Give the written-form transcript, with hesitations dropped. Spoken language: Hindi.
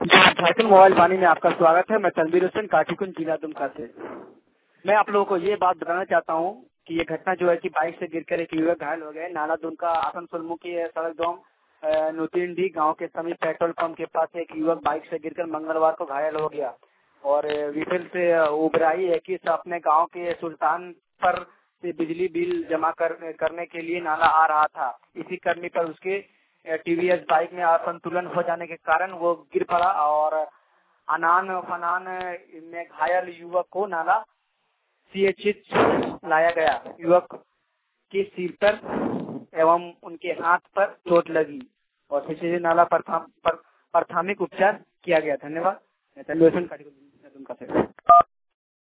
झारखंड मोबाइल वाणी में आपका स्वागत है। मैं तनवीर हुसैन काठीकुंज जिला दुमका से। मैं आप लोगों को ये बात बताना चाहता हूँ कि ये घटना जो है कि बाइक से गिरकर एक युवक घायल हो गए। नाला दुमका आसनसोल मुख्य सड़क गाँव नूतीनडी गांव के समीप पेट्रोल पंप के पास एक युवक बाइक से गिरकर मंगलवार को घायल हो गया और विफल से उबराई है कि अपने गाँव के सुल्तान पर से बिजली बिल जमा करने के लिए नाला आ रहा था। इसी कर्मी पर उसके टीवीएस बाइक में असंतुलन हो जाने के कारण वो गिर पड़ा और अनान फनान में घायल युवक को नाला सीएचएच लाया गया। युवक के सिर पर एवं उनके हाथ पर चोट लगी और सीएचएच नाला प्राथमिक उपचार किया गया। धन्यवाद।